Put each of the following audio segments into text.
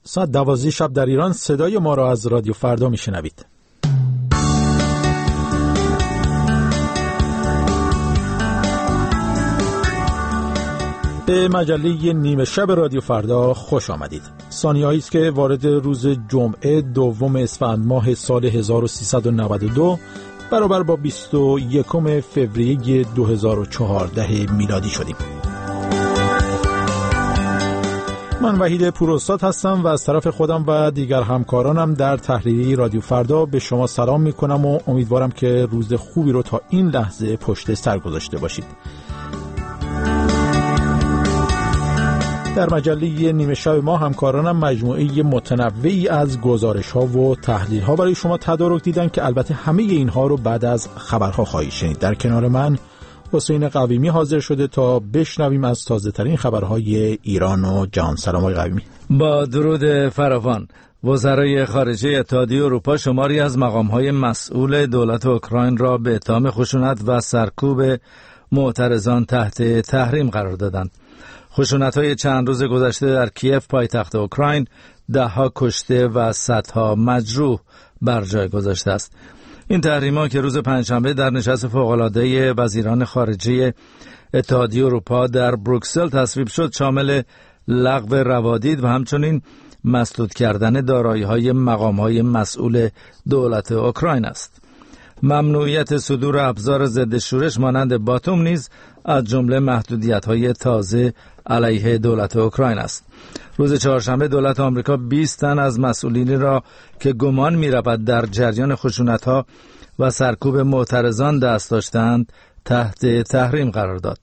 ساعت 12 شب در ایران صدای ما را از رادیو فردا میشنوید. به مجله نیمه شب رادیو فردا خوش آمدید. ثانیه‌ای است که وارد روز جمعه دوم اسفند ماه سال 1392 برابر با 21 فوریه 2014 میلادی شدیم. من وحید پوراستاد هستم و از طرف خودم و دیگر همکارانم در تحریریه رادیو فردا به شما سلام میکنم و امیدوارم که روز خوبی رو تا این لحظه پشت سر گذاشته باشید. در مجله نیمه شب ما همکارانم مجموعه متنوعی از گزارش‌ها و تحلیل‌ها برای شما تدارک دیدن که البته همه اینها رو بعد از خبرها خواهید شنید. در کنار من حسین قویمی حاضر شده تا بشنویم از تازه‌ترین خبرهای ایران و جهان. سلام آقای قویمی. با درود فراوان. وزرای خارجه اتحادیه اروپا شماری از مقام‌های مسئول دولت اوکراین را به اتهام خشونت و سرکوب معترضان تحت تحریم قرار دادند. خشونت‌های چند روز گذشته در کیف پایتخت اوکراین 10 کشته و صدها مجروح بر جای گذاشته است. این تحریم‌ها که روز پنجشنبه در نشست فوق‌العاده وزیران خارجه اتحادیه اروپا در بروکسل تصویب شد، شامل لغو روادید و همچنین مسدود کردن دارایی‌های مقام‌های مسئول دولت اوکراین است. ممنوعیت صدور ابزار ضد شورش مانند باتوم نیز از جمله محدودیت‌های تازه علیه دولت اوکراین است. روز چهارشنبه دولت آمریکا 20 تن از مسئولینی را که گمان می‌رود در جریان خشونت‌ها و سرکوب معترضان دست داشتند تحت تحریم قرار داد.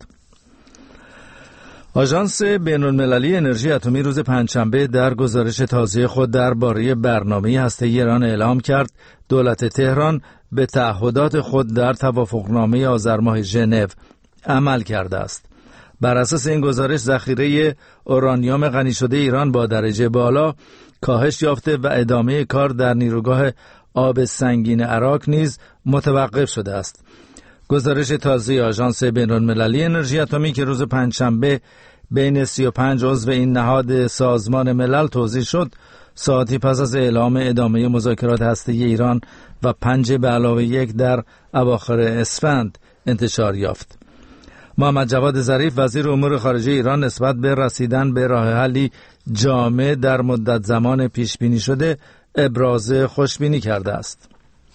آژانس بین‌المللی انرژی اتمی روز پنجشنبه در گزارش تازه خود درباره برنامه هسته‌ای ایران اعلام کرد دولت تهران به تعهدات خود در توافقنامه آذر ماه ژنو عمل کرده است. بر اساس این گزارش ذخیره اورانیوم غنی شده ایران با درجه بالا کاهش یافته و ادامه کار در نیروگاه آب سنگین عراق نیز متوقف شده است. گزارش تازه آژانس بین‌المللی انرژی اتمی که روز پنجشنبه بین 35 عضو این نهاد سازمان ملل توزیع شد، ساعتی پس از اعلام ادامه مذاکرات هسته‌ای ایران و 5 به علاوه 1 در اواخر اسفند انتشار یافت. محمد جواد ظریف وزیر امور خارجه ایران نسبت به رسیدن به راه حلی جامع در مدت زمان پیش بینی شده ابراز خوشبینی کرده است.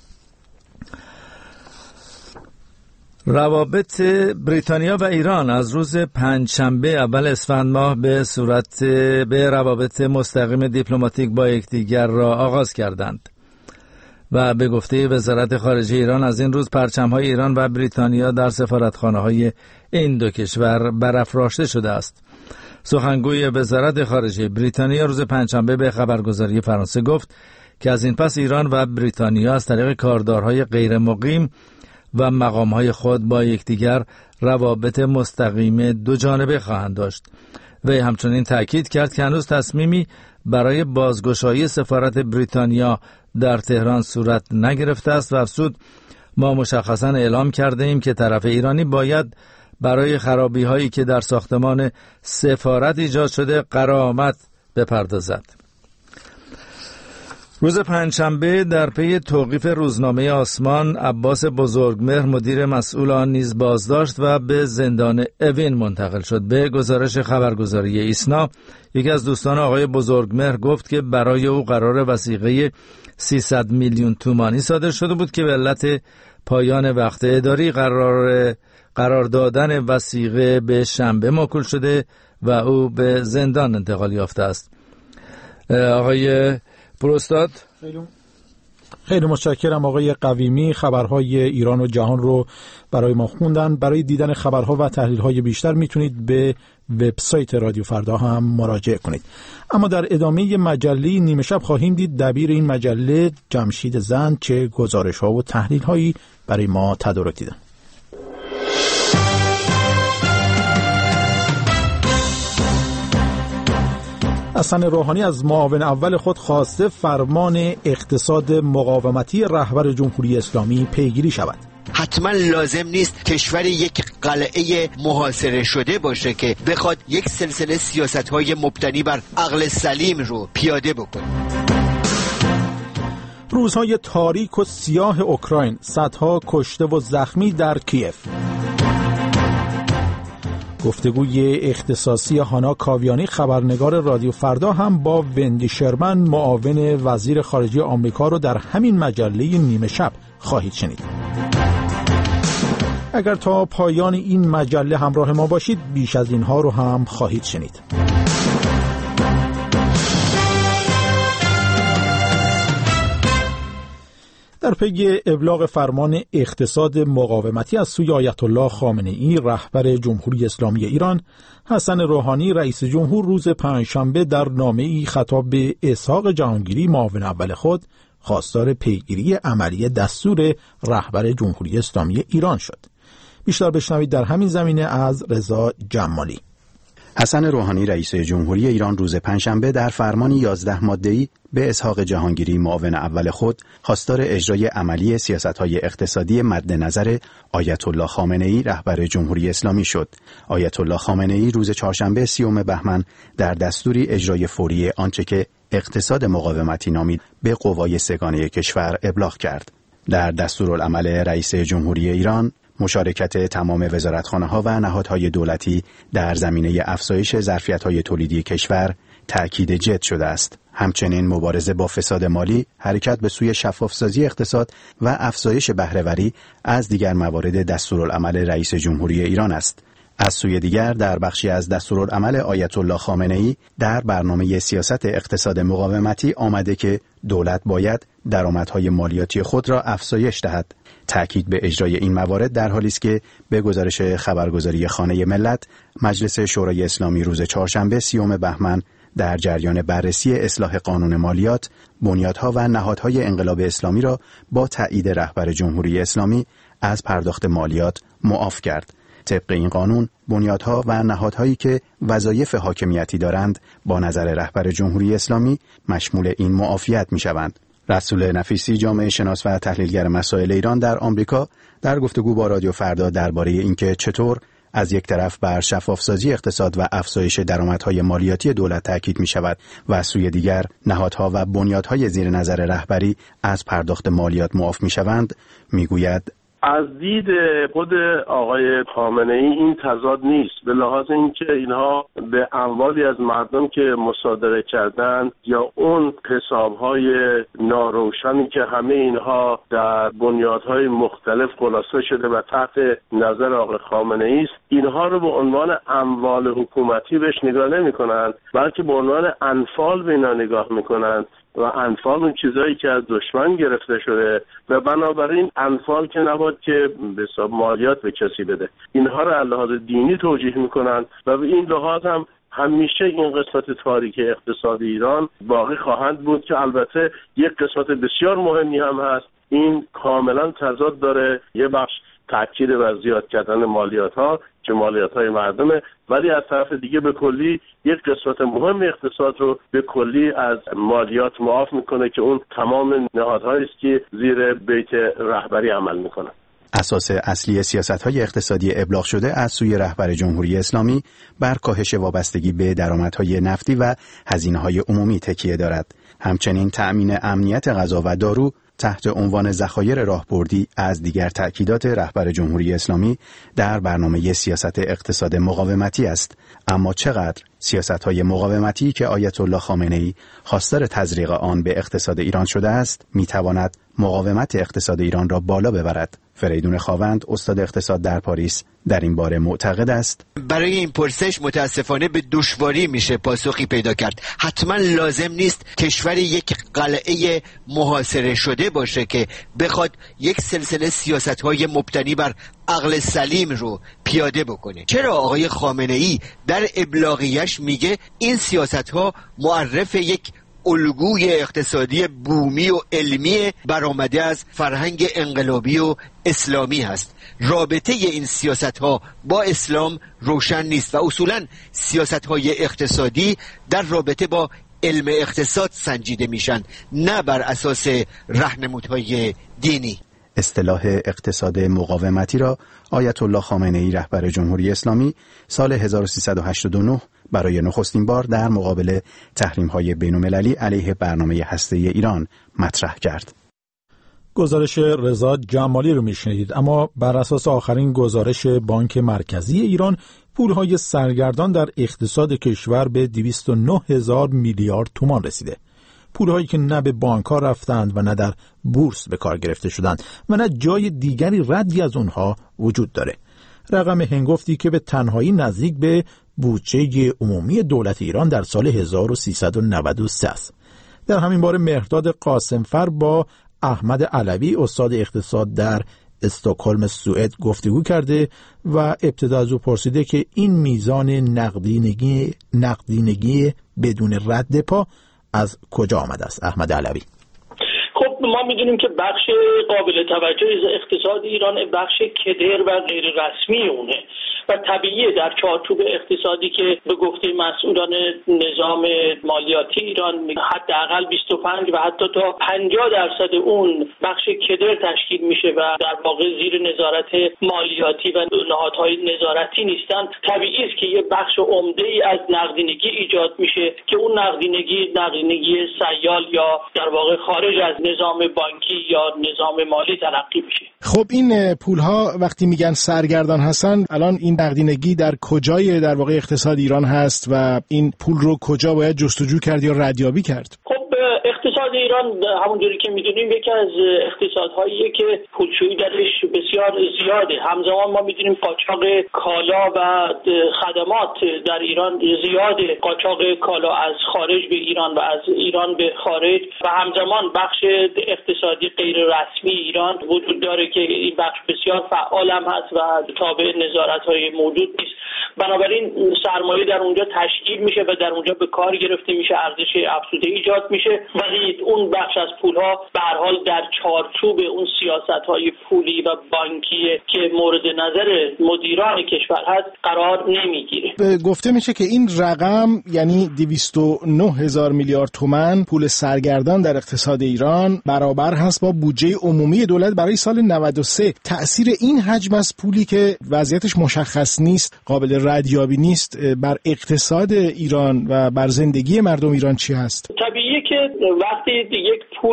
روابط بریتانیا و ایران از روز پنجشنبه اول اسفند ماه به روابط مستقیم دیپلماتیک با یکدیگر را آغاز کردند و به گفته وزارت خارجه ایران از این روز پرچم‌های ایران و بریتانیا در سفارتخانه‌های این دو کشور برافراشته شده است. سخنگوی وزارت خارجه بریتانیا روز پنجشنبه به خبرگزاری فرانسه گفت که از این پس ایران و بریتانیا از طریق کاردارهای غیر مقیم و مقام‌های خود با یکدیگر روابط مستقیم دو جانبه خواهند داشت. وی همچنین تأکید کرد که هنوز تصمیمی برای بازگشایی سفارت بریتانیا در تهران صورت نگرفته است و افزود ما مشخصاً اعلام کرده ایم که طرف ایرانی باید برای خرابی هایی که در ساختمان سفارت ایجاد شده غرامت بپردازد. روز پنجشنبه در پی توقیف روزنامه آسمان عباس بزرگمهر مدیر مسئول آن نیز بازداشت و به زندان اوین منتقل شد. به گزارش خبرگزاری ایسنا یکی از دوستان آقای بزرگمهر گفت که برای او قرار وثیقه 300 میلیون تومانی صادر شده بود که به علت پایان وقت اداری قرار دادن وثیقه به شنبه موکول شده و او به زندان انتقال یافته است. آقای پروستاد خیلی متشکرم آقای قویمی. خبرهای ایران و جهان رو برای ما خوندن. برای دیدن خبرها و تحلیل‌های بیشتر میتونید به وبسایت رادیو فردا هم مراجعه کنید. اما در ادامه مجله نیمه شب خواهیم دید دبیر این مجله جمشید زند چه گزارش‌ها و تحلیل‌هایی برای ما تدارک دیدن. حسن روحانی از معاون اول خود خواسته فرمان اقتصاد مقاومتی رهبر جمهوری اسلامی پیگیری شود. حتما لازم نیست کشور یک قلعه محاصره شده باشه که بخواد یک سلسله سیاست‌های مبتنی بر عقل سلیم رو پیاده بکنه. روزهای تاریک و سیاه اوکراین، صدها کشته و زخمی در کیف. گفتگوی اختصاصی هانا کاویانی خبرنگار رادیو فردا هم با وندی شرمن معاون وزیر خارجه آمریکا رو در همین مجله نیمه شب خواهید شنید. اگر تا پایان این مجله همراه ما باشید بیش از اینها رو هم خواهید شنید. در پی ابلاغ فرمان اقتصاد مقاومتی از سوی آیت الله خامنه‌ای رهبر جمهوری اسلامی ایران، حسن روحانی رئیس جمهور روز پنجشنبه در نامه‌ای خطاب به اسحاق جهانگیری معاون اول خود خواستار پیگیری عملی دستور رهبر جمهوری اسلامی ایران شد. بیشتر بشنوید در همین زمینه از رضا جمالی. حسن روحانی رئیس جمهوری ایران روز پنجشنبه در فرمانی 11 ماده‌ای به اسحاق جهانگیری معاون اول خود خواستار اجرای عملی سیاست‌های اقتصادی مد نظر آیت الله خامنه‌ای رهبر جمهوری اسلامی شد. آیت الله خامنه‌ای روز چهارشنبه 30 بهمن در دستوری اجرای فوری آنچه که اقتصاد مقاومتی نامید به قوای سگانه کشور ابلاغ کرد. در دستورالعمل رئیس جمهوری ایران مشارکت تمام وزارتخانه‌ها و نهادهای دولتی در زمینه افزایش ظرفیت‌های تولیدی کشور تأکید جد شده است. همچنین مبارزه با فساد مالی، حرکت به سوی شفافسازی اقتصاد و افزایش بهره‌وری از دیگر موارد دستورالعمل رئیس جمهوری ایران است. از سوی دیگر در بخشی از دستورالعمل آیت الله خامنه‌ای در برنامه سیاست اقتصاد مقاومتی آمده که دولت باید درآمدهای مالیاتی خود را افزایش دهد. تأکید به اجرای این موارد در حالی است که به گزارش خبرگزاری خانه ملت، مجلس شورای اسلامی روز چهارشنبه 30 بهمن در جریان بررسی اصلاح قانون مالیات، بنیادها و نهادهای انقلاب اسلامی را با تایید رهبر جمهوری اسلامی از پرداخت مالیات معاف کرد. طبق این قانون، بنیادها و نهادهایی که وظایف حاکمیتی دارند با نظر رهبر جمهوری اسلامی مشمول این معافیت می‌شوند. رسول نفیسی، جامعه شناس و تحلیلگر مسائل ایران در آمریکا، در گفتگو با رادیو فردا درباره اینکه چطور از یک طرف بر شفافسازی اقتصاد و افزایش درآمدهای مالیاتی دولت تاکید می‌شود و از سوی دیگر نهادها و بنیادهای زیر نظر رهبری از پرداخت مالیات معاف می‌شوند، می‌گوید از دید خود آقای خامنه‌ای این تضاد نیست، به لحاظ اینکه اینها به اموالی از مردم که مصادره کردن یا اون حسابهای ناروشنی که همه اینها در بنیادهای مختلف خلاصه شده و تحت نظر آقای خامنه‌ای است، اینها رو به عنوان اموال حکومتی بهش نگاه نمی‌کنند، بلکه به عنوان انفال به اینا نگاه می‌کنند و انفال اون چیزایی که از دشمن گرفته شده و بنابراین انفال که نباید که به حساب مالیات به کسی بده. اینها رو از لحاظ دینی توجیه میکنن و به این لحاظ هم همیشه این قسمت تاریک اقتصادی ایران باقی خواهند بود که البته یک قسمت بسیار مهمی هم هست. این کاملا تضاد داره. یه بخش تاکید بر زیاد کردن مالیات ها که مالیات های مردمه، ولی از طرف دیگه به کلی یک قسمت مهم اقتصاد رو به کلی از مالیات معاف میکنه که اون تمام نهادهایی است که زیر بیت رهبری عمل میکنن. اساس اصلی سیاست‌های اقتصادی ابلاغ شده از سوی رهبر جمهوری اسلامی بر کاهش وابستگی به درآمدهای نفتی و هزینه‌های عمومی تکیه دارد. همچنین تأمین امنیت غذا و دارو تحت عنوان ذخایر راهبردی از دیگر تأکیدات رهبر جمهوری اسلامی در برنامه سیاست اقتصاد مقاومتی است. اما چقدر سیاست‌های مقاومتی که آیت الله خامنه‌ای خواستار تزریق آن به اقتصاد ایران شده است، می‌تواند مقاومت اقتصاد ایران را بالا ببرد؟ فریدون خاوند، استاد اقتصاد در پاریس، در این باره معتقد است برای این پرسش متاسفانه به دشواری میشه پاسخی پیدا کرد. حتما لازم نیست کشوری یک قلعه محاصره شده باشه که بخواد یک سلسله سیاست‌های مبتنی بر عقل سلیم رو پیاده بکنه. چرا آقای خامنه‌ای در ابلاغیش میگه این سیاست‌ها معرف یک الگوی اقتصادی بومی و علمی برآمده از فرهنگ انقلابی و اسلامی هست؟ رابطه این سیاست‌ها با اسلام روشن نیست و اصولاً سیاست‌های اقتصادی در رابطه با علم اقتصاد سنجیده میشن، نه بر اساس راهنمودهای دینی. اصطلاح اقتصاد مقاومتی را آیت الله خامنه‌ای رهبر جمهوری اسلامی سال 1389 برای نخستین بار در مقابل تحریم‌های بین‌المللی علیه برنامه هسته‌ای ایران مطرح کرد. گزارش رضا جمالی رو میشنیدید. اما بر اساس آخرین گزارش بانک مرکزی ایران، پولهای سرگردان در اقتصاد کشور به 209,000 میلیارد تومان رسیده. پولهایی که نه به بانک‌ها رفتند و نه در بورس به کار گرفته شدند و نه جای دیگری ردی از اونها وجود داره. رقم هنگفتی که به تنهایی نزدیک به بودجه عمومی دولت ایران در سال 1393 است. در همین باره مهرداد قاسمفر با احمد علوی استاد اقتصاد در استکهلم سوئد گفتگو کرده و ابتدا از او پرسیده که این میزان نقدینگی بدون رد پا از کجا آمده است. احمد علوی: خب ما میدونیم که بخش قابل توجه اقتصاد ایران بخش کدر و غیر رسمی اونه و طبیعیه در چارچوب اقتصادی که به گفته مسئولان نظام مالیاتی ایران حداقل 25 و حتی تا 50% اون بخش کدر تشکیل میشه و در واقع زیر نظارت مالیاتی و نهادهای نظارتی نیستن. طبیعی است که یه بخش عمده‌ای از نقدینگی ایجاد میشه که اون نقدینگی سیال یا در واقع خارج از نظام بانکی یا نظام مالی تلقی میشه. خب این پولها وقتی میگن سرگردان هستن، الان این نقدینگی در کجای در واقع اقتصاد ایران هست و این پول رو کجا باید جستجو کرد یا ردیابی کرد؟ خب اقتصاد ایران همونجوری که میدونیم یکی از اقتصادهاییه که پولشویی درش بسیار زیاده. همزمان ما میدونیم قاچاق کالا و خدمات در ایران زیاده، قاچاق کالا از خارج به ایران و از ایران به خارج، و همزمان بخش اقتصادی غیر رسمی ایران وجود داره که این بخش بسیار فعال هم هست و تابع نظارت‌های موجود نیست. بنابراین سرمایه در اونجا تشکیل میشه و در اونجا به کار گرفته میشه، ارزش افزوده ایجاد میشه، ولی اون بخش از پولها به هر حال در چارچوب اون سیاست‌های پولی و بانکی که مورد نظر مدیران کشور هست قرار نمیگیره. گفته میشه که این رقم یعنی 209,000 میلیارد تومان پول سرگردان در اقتصاد ایران برابر هست با بودجه عمومی دولت برای سال 93. تأثیر این حجم از پولی که وضعیتش مشخص نیست، قابل ردیابی نیست، بر اقتصاد ایران و بر زندگی مردم ایران چی هست؟ طبیعیه که وقتی یک پول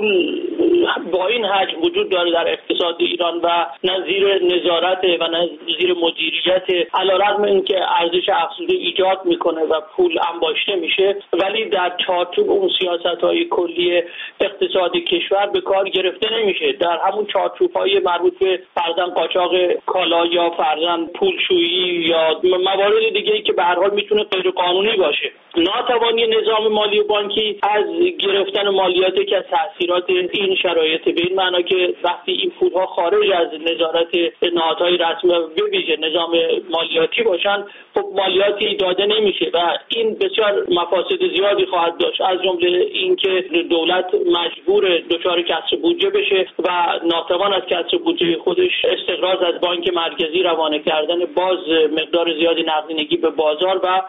با این حجم وجود داره در اقتصاد ایران و نه زیر نظارت و نه زیر مدیریت، علیرغم اینکه ارزش افزوده ایجاد میکنه و پول انباشته میشه، ولی در چارچوب اون سیاست‌های کلی اقتصادی کشور به کار گرفته نمیشه. در همون چارچوب‌های مربوط به فرضاً قاچاق کالا یا فرضاً پولشویی یا موارد دیگه‌ای که به هر حال میتونه غیر قانونی باشه. ناتوانی نظام مالی و بانکی از گرفتن مالیاتی که از تأثیرات این شرایط، به این معنا که وقتی این پولها خارج از نظارت نهادهای رسمی و به ویژه نظام مالیاتی باشن، خب مالیاتی داده نمیشه و این بسیار مفاسد زیادی خواهد داشت، از جمله اینکه دولت مجبور دچار کسر بودجه بشه و ناتوان از کسر بودجه خودش استقراض از بانک مرکزی روانه کردن باز مقدار زیادی نقدینگی به بازار و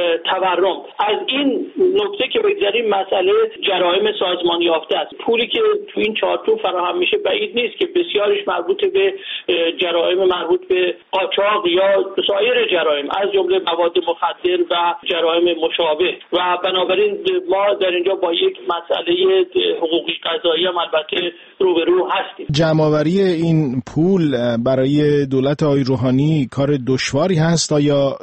تورم. از این نکته که بگذاریم مسئله جرایم سازمان یافته است. پولی که تو این چارچوب فراهم میشه بعید نیست که بسیارش مربوط به جرایم مربوط به قاچاق یا سایر جرایم از جمله مواد مخدر و جرایم مشابه و بنابراین ما در اینجا با یک مسئله حقوقی قضایی هم البته روبرو هستیم. جمع‌آوری این پول برای دولت آقای روحانی کار دشواری هست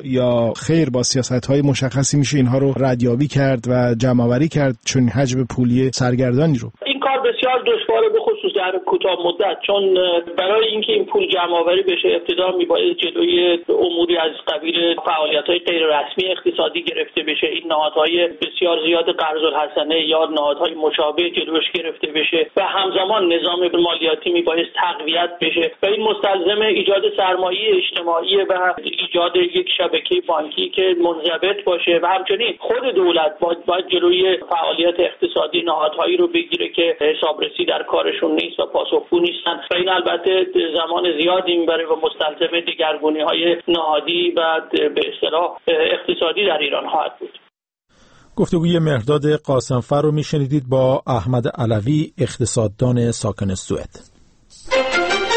یا خیر با سیاست‌های مشخصی میشه اینها رو ردیابی کرد و جمع‌آوری کرد چون حجم پولی سرگردانی رو؟ این کار بسیار دشواره به خصوص در کوتاه مدت، چون برای اینکه این پول جمع‌آوری بشه ابتدا میباید جلوی اموری از قبیل فعالیت‌های غیر رسمی اقتصادی گرفته بشه، این نهادهای بسیار زیاد قرض الحسنه یا نهادهای مشابه جلوش گرفته بشه و همزمان نظام مالیاتی میباید تقویت بشه و این مستلزم ایجاد سرمایه اجتماعی و ایجاد یک شبکه بانکی که منضبط باشه و همچنین خود دولت باید جلوی فعالیت اقتصادی نهادهایی رو بگیره که حسابرسی در کارشون نیست و پاسخگو نیستن و این البته زمان زیادی میبره و مستلزم دگرگونی‌های نهادی و به اصطلاح اقتصادی در ایران خواهد بود. گفتگوی مهرداد قاسمفر رو میشنیدید با احمد علوی، اقتصاددان ساکن سوئد.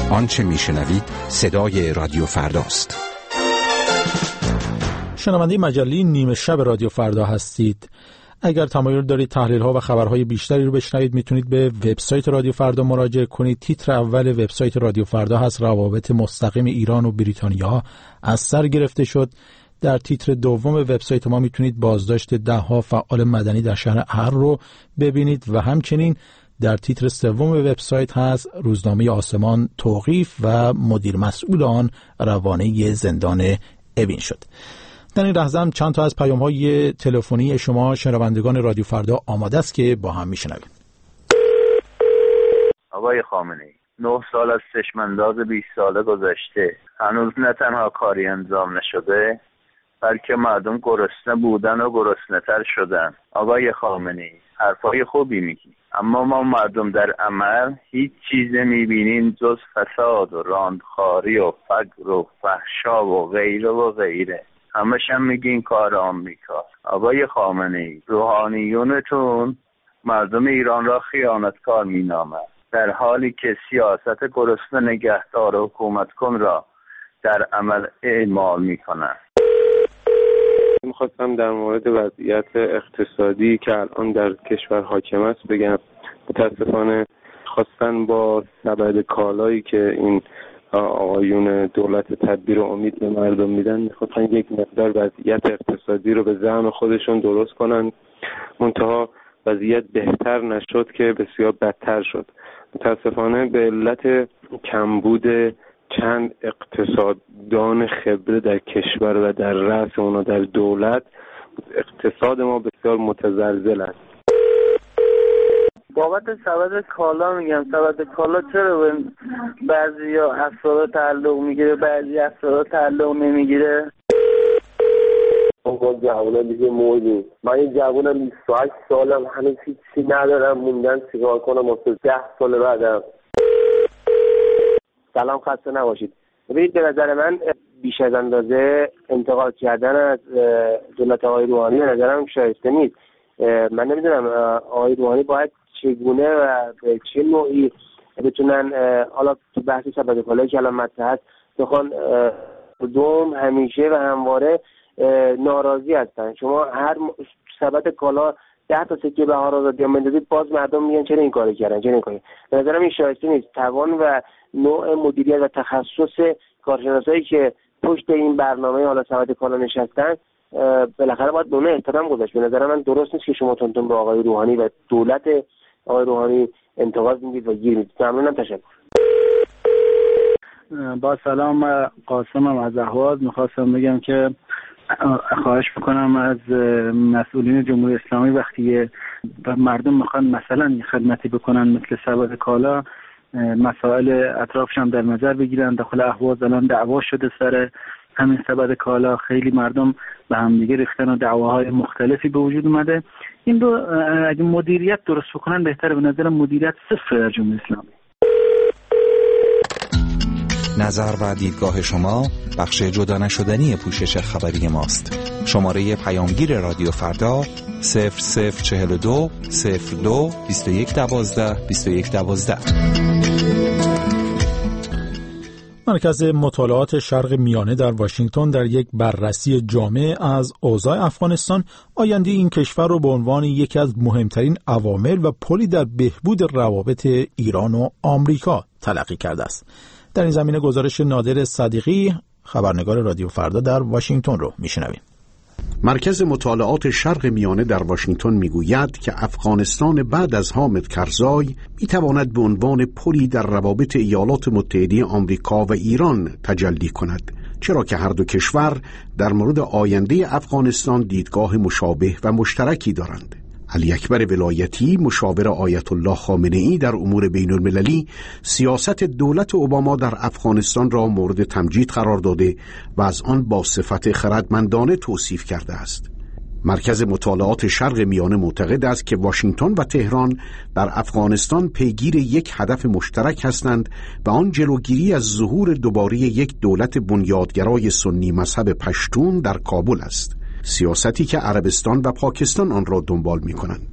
آنچه میشنوید صدای رادیو فرداست. شنونده مجله نیمه شب رادیو فردا هستید. اگر تمایل دارید تحلیل‌ها و خبرهای بیشتری رو بشنوید میتونید به وبسایت رادیو فردا مراجعه کنید. تیتر اول وبسایت رادیو فردا هست روابط مستقیم ایران و بریتانیا از سر گرفته شد. در تیتر دوم وبسایت ما میتونید بازداشت 10 فعال مدنی در شهر اهر رو ببینید و همچنین در تیتر سوم وبسایت هست روزنامه آسمان توقیف و مدیر مسئول آن روانه زندان اوین شد. در این لحظه هم چند تا از پیام‌های تلفنی شما شنوندگان رادیو فردا آماده است که با هم میشنویم. آقای خامنه‌ای 9 سال از چشم‌انداز 20 ساله گذشته، هنوز نه تنها کاری انجام نشده بلکه مردم گرسنه بودن و گرسنه‌تر شدن. آقای خامنه‌ای حرفای خوبی میگی، اما ما مردم در عمل هیچ چیز نمیبینیم جز فساد و راندخاری و فقر و فحشا و غیره و غیره. همش هم میگین کار آمریکا. آقای خامنه‌ای روحانیونتون مردم ایران را خیانتکار مینامند، در حالی که سیاست گرسنه نگهدار و حکومت کن را در عمل اعمال میکنند. میخواستم در مورد وضعیت اقتصادی که الان در کشور حاکم است بگم. متاسفانه خواستن با سبد کالایی که این آقایون دولت تدبیر و امید به مردم میدن میخواستن یک مقدار وضعیت اقتصادی رو به زعم خودشون درست کنن، منتها وضعیت بهتر نشد که بسیار بدتر شد. متاسفانه به علت کمبود چند اقتصاددان خبره در کشور و در رأس اونا در دولت اقتصاد ما بسیار متزلزل است. بابت سبد کالا میگم، سبد کالا چرا به بعضی افراد تعلق میگیره بعضی افراد تعلق نمیگیره؟ با جوانان دیگه موردیم. من یه جوانم 28 سالم هنوز هیچی ندارم، موندن چیکار کنم واسه 10 سال بعدم. سلام، خسته نباشید. ببینید به نظر من بیش از اندازه انتقاد کردن از دولت آقای روحانی به نظرم شایسته نیست. من نمیدونم آقای روحانی باید چگونه و به چه نوعی بتونن حالا تو بحث سبد کالایی که الان مطرح هست بخوان دوم همیشه و همواره ناراضی هستن. شما هر سبد کالا 10 تا سکه بهار آزادی هم بندازید باز مردم میگن چرا این کارو کردن، چرا این کارو. به نظرم این شایسته نیست. توان و نوع مدیریت و تخصص کارشناسایی که پشت این برنامه حالا سبد کالا نشستن بالاخره باید به اون احترام گذاشت. به نظر من درست نیست که شما تونتون به آقای روحانی و دولت آقای روحانی انتقاد میدید و گیر میدید. ممنونم، تشکر. با سلام، قاسمم از اهواز. میخواستم بگم که خواهش میکنم از مسئولین جمهوری اسلامی وقتی مردم میخوان مثلا خدمتی بکنن مثل سبد کالا، مسائل اطرافش هم در نظر بگیرن. داخل اهواز الان دعوا شده سر همین سبد کالا، خیلی مردم به هم دیگه ریختن و دعواهای مختلفی به وجود اومده. این رو اگه مدیریت درست بکنن بهتره. به نظر مدیریت صفر در جمهوری اسلامی. نظر و دیدگاه شما بخش جدا نشدنی پوشش خبری ماست. شماره پیامگیر رادیو فردا 0042 02 2112 2112. مرکز مطالعات شرق میانه در واشنگتن در یک بررسی جامع از اوضاع افغانستان آینده این کشور را به عنوان یکی از مهمترین عوامل و پلی در بهبود روابط ایران و آمریکا تلقی کرده است. در این زمینه گزارش نادر صدیقی، خبرنگار رادیو فردا در واشنگتن رو میشنویم. مرکز مطالعات شرق میانه در واشنگتن میگوید که افغانستان بعد از حامد کرزای میتواند به عنوان پلی در روابط ایالات متحده آمریکا و ایران تجلی کند، چرا که هر دو کشور در مورد آینده افغانستان دیدگاه مشابه و مشترکی دارند. علی اکبر ولایتی، مشاور آیت الله خامنه‌ای در امور بین المللی، سیاست دولت اوباما در افغانستان را مورد تمجید قرار داده و از آن با صفت خردمندانه توصیف کرده است. مرکز مطالعات شرق میانه معتقد است که واشنگتن و تهران در افغانستان پیگیر یک هدف مشترک هستند و آن جلوگیری از ظهور دوباره یک دولت بنیادگرای سنی مذهب پشتون در کابل است، سیاستی که عربستان و پاکستان آن را دنبال می کنند.